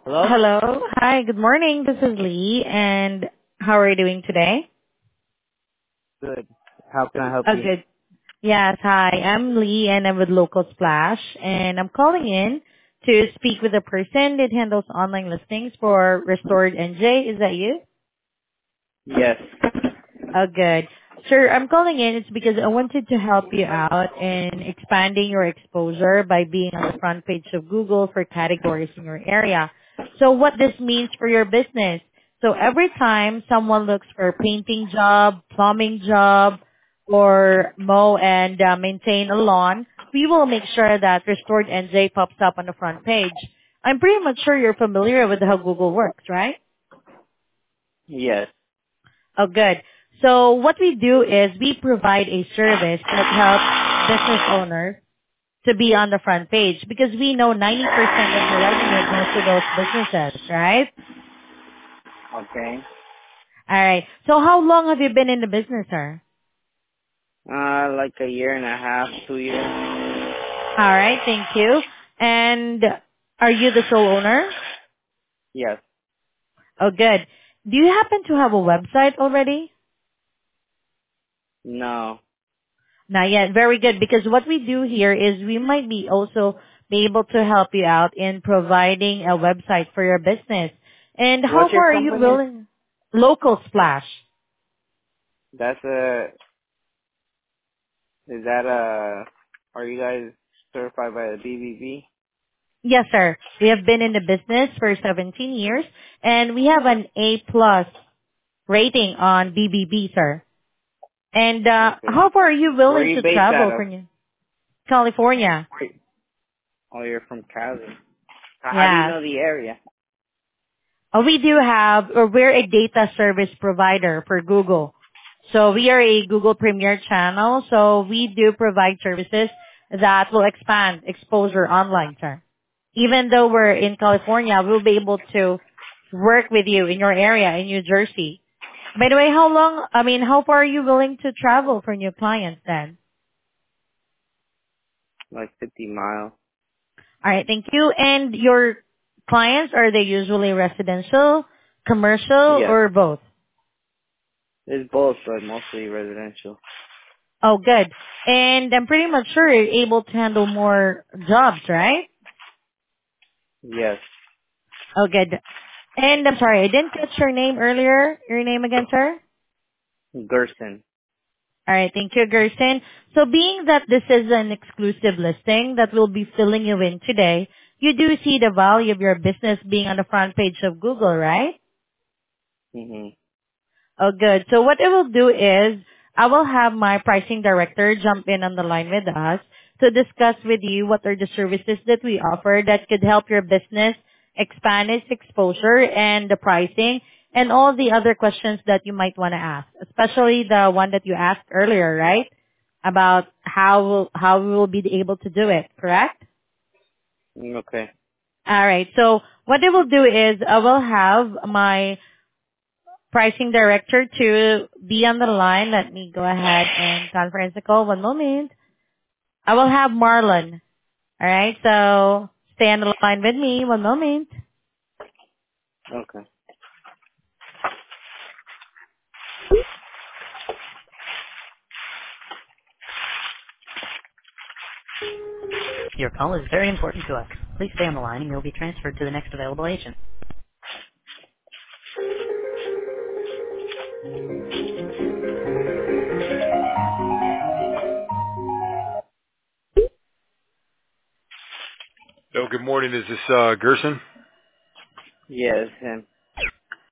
Hello? Hello. Hi, good morning. This is Lee, and how are you doing today? Good. How can I help Oh, you? good. Yes, hi. I'm Lee, and I'm with Local Splash, and I'm calling in to speak with a person that handles online listings for Restored NJ. Is that you? Yes. Oh, good. Sir, I'm calling in. It's because I wanted to help you out in expanding your exposure by being on the front page of Google for categories in your area. So what this means for your business. So every time someone looks for a painting job, plumbing job, or mow and maintain a lawn, we will make sure that Restored NJ pops up on the front page. I'm pretty much sure you're familiar with how Google works, right? Yes. Oh, good. So what we do is we provide a service that helps business owners to be on the front page because we know 90% of the revenue goes to those businesses, right? Okay. All right. So how long have you been in the business, sir? Like a year and a half, 2 years. All right. Thank you. And are you the sole owner? Yes. Oh, good. Do you happen to have a website already? No. Not yet. Very good. Because what we do here is we might be also be able to help you out in providing a website for your business. And how What's your far are you company? willing? Local Splash. Is that are you guys certified by the BBB? Yes, sir. We have been in the business for 17 years and we have an A plus rating on BBB, sir. And Okay. how far are you Where are willing you to based out travel of? from California? Oh, you're from Cali. How do you Yes. know the area? We do have, or we're a data service provider for Google. So we are a Google Premier channel. So we do provide services that will expand exposure online, sir. Even though we're in California, we'll be able to work with you in your area in New Jersey. By the way, how far are you willing to travel for new clients then? Like 50 miles. All right, thank you. And your clients, are they usually residential, commercial, Yes. or both? It's both, but mostly residential. Oh, good. And I'm pretty much sure you're able to handle more jobs, right? Yes. Oh, good. And I'm sorry, I didn't catch your name earlier. Your name again, sir? Gerson. All right, thank you, Gerson. So being that this is an exclusive listing that we'll be filling you in today, you do see the value of your business being on the front page of Google, right? Mhm. Oh, good. So what I will do is I will have my pricing director jump in on the line with us to discuss with you what are the services that we offer that could help your business expand its exposure and the pricing and all the other questions that you might want to ask, especially the one that you asked earlier, right? About how we will be able to do it, correct? Okay. All right. So what I will do is I will have my pricing director to be on the line. Let me go ahead and conference the call. One moment. I will have Marlon. All right. So stay on the line with me. One moment. Okay. Your call is very important to us. Please stay on the line and you'll be transferred to the next available agent. Oh, good morning. Is this Gerson? Yes, him.